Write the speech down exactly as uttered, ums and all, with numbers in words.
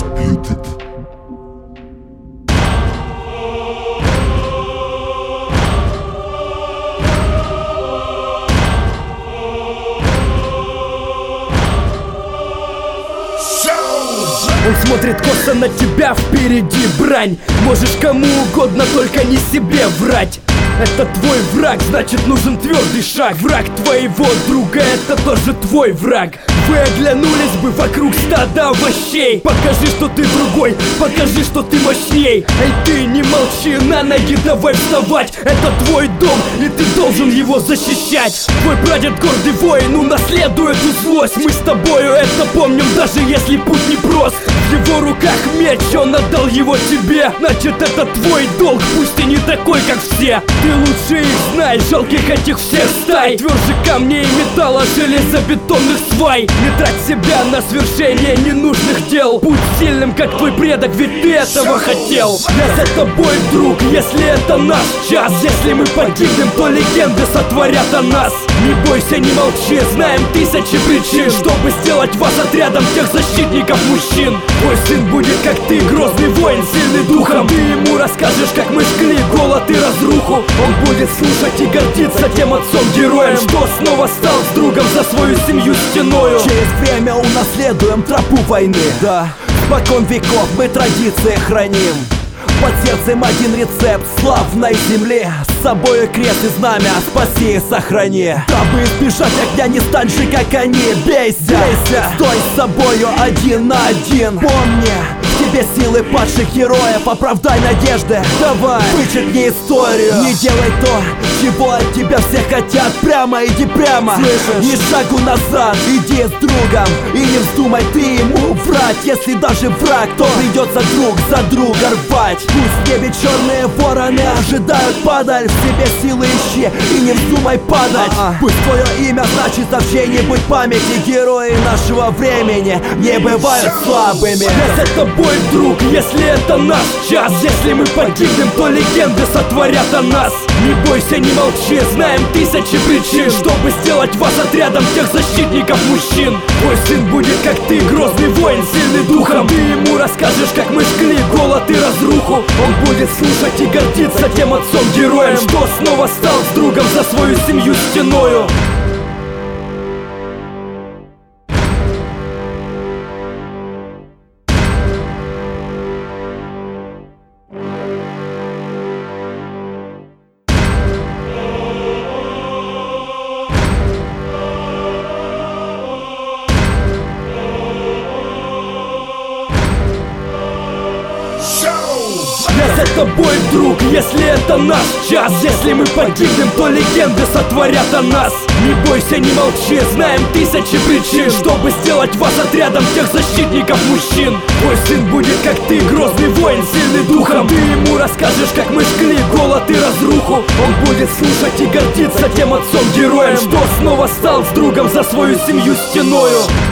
Undisputed. Он смотрит косо на тебя, впереди брань. Можешь кому угодно, только не себе врать. Это твой враг, значит нужен твердый шаг. Враг твоего друга, это тоже твой враг. Вы оглянулись бы вокруг стада овощей. Покажи, что ты другой, покажи, что ты мощней. Эй, ты не молчи, на ноги давай вставать. Это твой дом, и ты должен его защищать. Твой прадед гордый воин, унаследует эту злость. Мы с тобою это помним, даже если путь непрост. В его руках меч, он отдал его тебе. Значит, это твой долг, пусть ты не такой, как все. Ты лучше их знаешь, жалких этих всех стай. Тверже камней и металла, железобетонных свай. Не трать себя на свершение ненужных дел. Будь сильным, как твой предок, ведь ты этого хотел. Я за тобой, друг, если это наш час. Если мы погибнем, то легенды сотворят о нас. Не бойся, не молчи, знаем тысячи причин, чтобы сделать вас отрядом тех защитников мужчин. Твой сын будет, как ты, грозный воин, сильный духом. Ты ему расскажешь, как мы жгли голод и разруху. Он будет слушать и гордиться тем отцом-героем, что снова стал с другом за свою семью стеною. Через время унаследуем тропу войны. Да, спокон веков мы традиции храним. Под сердцем один рецепт славной земли. С собою крест и знамя, спаси и сохрани. Дабы избежать огня, не стань же как они. Бейся, Бейся. Стой с собою один на один. Помни, в тебе силы падших героев. Оправдай надежды, давай, вычеркни историю. Не делай то, чего от тебя все хотят. Прямо иди прямо, слышишь? Ни шагу назад, иди с другом. И не вздумай ты ему врать. Если даже враг, то придется друг за друга рвать. Пусть в небе черные вороны ожидают падаль. В себе силы ищи и не вздумай падать. А-а. Пусть твое имя значится в чьей-нибудь памяти. Герои нашего времени не бывают слабыми. Я за тобой, друг, если это наш час. Если мы погибнем, то легенды сотворят о нас. Не бойся, не молчи, знаем тысячи причин, чтобы сделать вас отрядом тех защитников мужчин. Твой сын будет, как ты, грозный воин, сильный духом. Ты ему расскажешь, как мы жгли голод и разруху. Он будет слушать и гордиться тем отцом-героем, что снова стал с другом за свою семью стеною. Я за тобой, друг, если это наш час. Если мы погибнем, то легенды сотворят о нас. Не бойся, не молчи, знаем тысячи причин, чтобы сделать вас отрядом тех защитников мужчин. Твой сын будет, как ты, грозный воин, сильный духом. Ты ему расскажешь, как мы жгли голод и разруху. Он будет слушать и гордиться тем отцом-героем, что снова стал с другом за свою семью стеною.